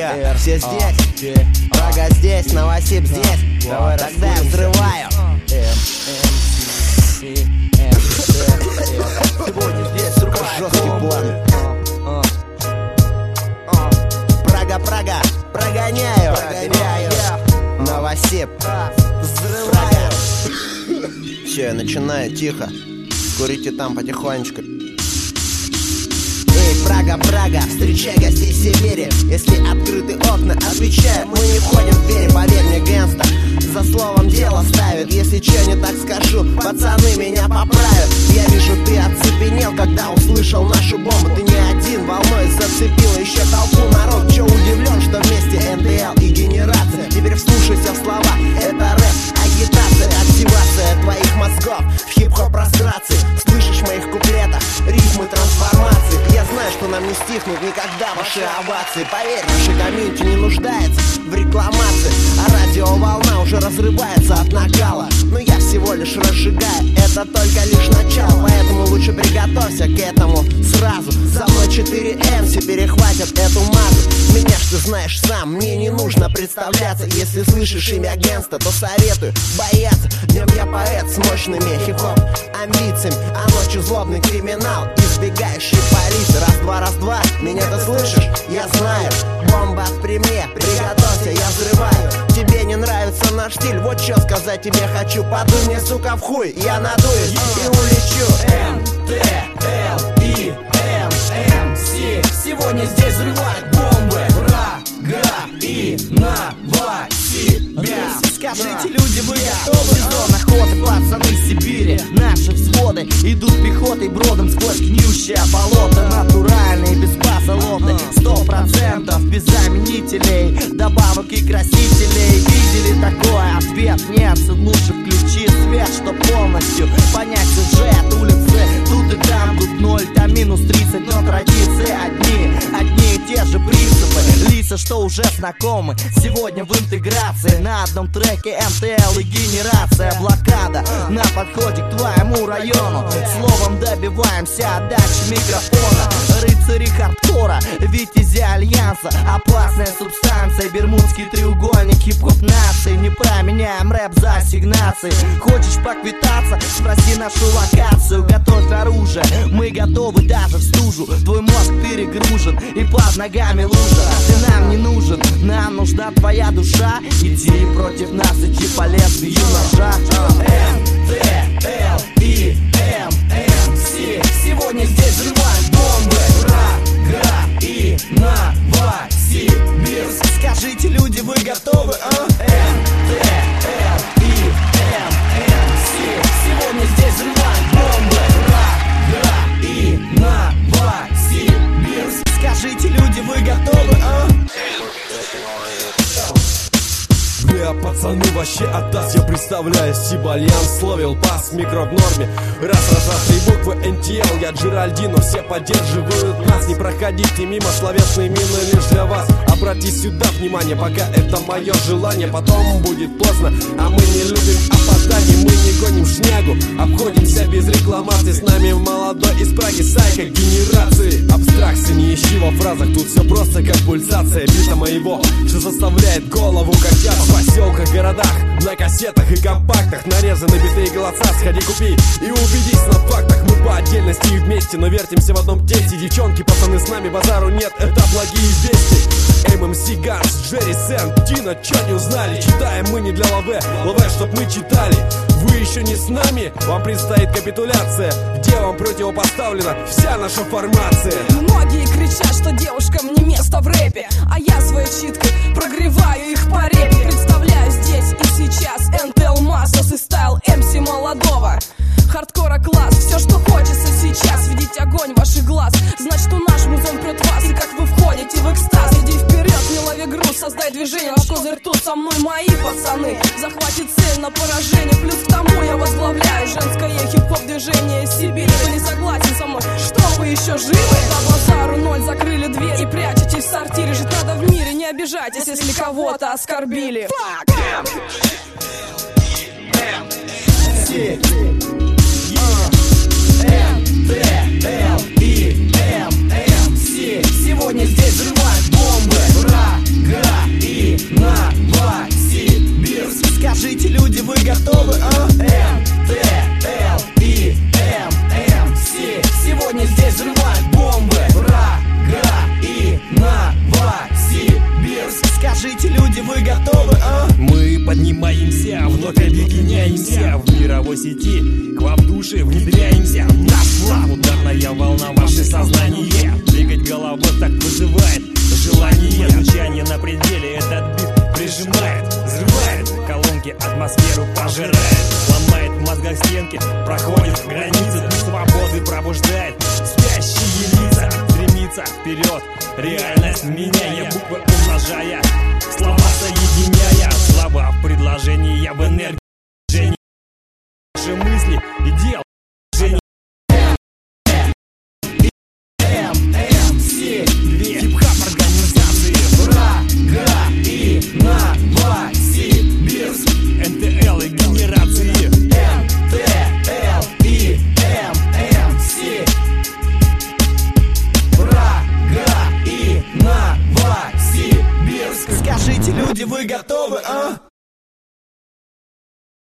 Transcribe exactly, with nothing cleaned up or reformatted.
Yeah, все здесь, Прага здесь, Новосиб здесь. Тогда я взрываю. Сегодня здесь жесткий план. Прага, Прага, прогоняю, прогоняю. Новосиб, взрываю. Все, я начинаю тихо. Курите там потихонечку. Эй, Прага, Прага, встречай гостей Сибири. Если открыты окна, отвечаю, мы не входим в двери. Поверь мне, гэнста, за словом дело ставит. Если че не так скажу, пацаны меня поправят. Я вижу, ты оцепенел, когда услышал нашу бомбу. Ты не один, волной зацепила еще толпу народ. Че удивлен, что вместе эн тэ эл и генерация. Теперь вслушайся в слова, это рэп, агитация, активация твоих мозгов в хип-хоп прострации. Слышишь в моих куплетах рифмы трансформации. Я знаю, что нам не стихнут никогда ваши овации. Поверь, наша комьюнити не нуждается в рекламации. А радиоволна уже разрывается от накала. Но я всего лишь разжигаю, это только лишь начало. Поэтому лучше приготовься к этому сразу. За мной четыре эм си перехватят эту массу. Меня ж ты знаешь сам, мне не нужно представляться. Если слышишь имя гэнста, то советую бояться. Днем я поэт с мощными хип-хоп амбициями, а ночью злобный криминал, избегающий полиции. Раз-два, раз-два, меня ты слышишь? Я знаю, бомба при мне, приготовься, я взрываю. Тебе не нравится наш стиль, вот что сказать тебе хочу. Подуй мне, сука, в хуй, я надуюсь и улечу. эн тэ эл и эм эм си сегодня здесь взрывают бомбы. Прага и Новосибирск. Скажите, люди, вы готовы? Сезон охоты, пацаны Сибири. Наши взводы идут пехотой бродом сквозь гниющее болото. Натуральные, без позолоты, сто процентов без заменителей, добавок и красителей. Видели такое? Ответ нет. Лучше включи свет, чтоб полностью понять сюжет. Улицы тут и там, тут ноль, там минус тридцать. Но традиции одни, одни и те же принципы. Лица, что уже знакомы, сегодня в интеграции. На одном треке эн тэ эл и генерация. Блокада на подходе к твоему району. Словом добиваемся отдачи микрофона. Рыцари хардкора, витязи альянса. Опасная субстанция, бермудский треугольник, хип-хоп нации. Не променяем рэп за ассигнации. Хочешь поквитаться? Спроси нашу локацию. Готовь оружие, мы готовы даже в стужу. Твой мозг перегружен и под ногами лужа. Ты нам не нужен, нам нужна твоя душа. Иди против нас, иди по лезвию ножа. эн тэ эл и эм эм си сегодня здесь взрывают бомбы. Прага и Новосибирск. Скажите, люди, вы готовы, а? эн тэ эл и эм эм си сегодня здесь взрывают бомбы. Прага и Новосибирск. Скажите, люди, вы готовы, а? Бля, пацаны, вообще атас, я представляю, Сибальянс словил пас, микро в норме. Раз, раз, раз, три буквы эн тэ эл, я Джеральдино, все поддерживают нас. Не проходите мимо, словесные мины лишь для вас. Обратись сюда, внимание, пока это мое желание. Потом будет поздно, а мы не любим опозданий. Мы не гоним шнягу, обходимся без рекламации. С нами молодой из Праги сайка генерации. Абстракции не ищи во фразах, тут все просто как пульсация бита моего, что заставляет голову качаться. В поселках, городах, на кассетах и компактах нарезаны биты и голоса. Сходи, купи и убедись на фактах. Мы по отдельности и вместе, но вертимся в одном тесте. Девчонки, пацаны, с нами базару нет, это благие вести. эм эм си Ганс, Джерри Сент, Дина, чё не узнали? Читаем мы не для лаве, лаве, чтоб мы читали. Вы еще не с нами? Вам предстоит капитуляция, где вам противопоставлена вся наша формация. Многие кричат, что девушкам не место в рэпе, а я своей читкой прогреваю их по репе. Представляю здесь и сейчас эн тэ эл Массос и стайл эм си молодого. Хардкора класс, все, что хочется сейчас, видеть огонь ваших глаз. Значит, у наш музон прет вас, и как вы входите в экстаз. Иди вперед, не лови груз, создай движение. Ваш козырь тут со мной, мои пацаны. Захватит цель на поражение. Плюс к тому я возглавляю женское хип-хоп движение Сибири. Вы не согласен со мной? Что, вы еще живы? По базару ноль, закрыли дверь и прячетесь в сортире. Жить надо в мире, не обижайтесь, если кого-то оскорбили. эн тэ эл и эм эм си сегодня здесь взрывают бомбы. готовы, а? Мы поднимаемся, вновь объединяемся в мировой сети, к вам в души внедряемся. Наш флаг, ударная волна, ваше сознание. Двигать головой так вызывает желание. Звучание на пределе, этот бит прижимает, взрывает колонки, атмосферу пожирает, ломает в мозгах стенки, проходит границы, дух свободы пробуждает спящие лица. Стремится вперед, реальность меняя, буквы умножая, слова соединяя, слова в предложении, в энергии наши мысли и дел. Две хип-хап организации Врага и Новосибирск. эн тэ эл и генерации эн тэ эл и эм эм си. Врага и Новосибирск. Скажите, люди, вы готовы, а?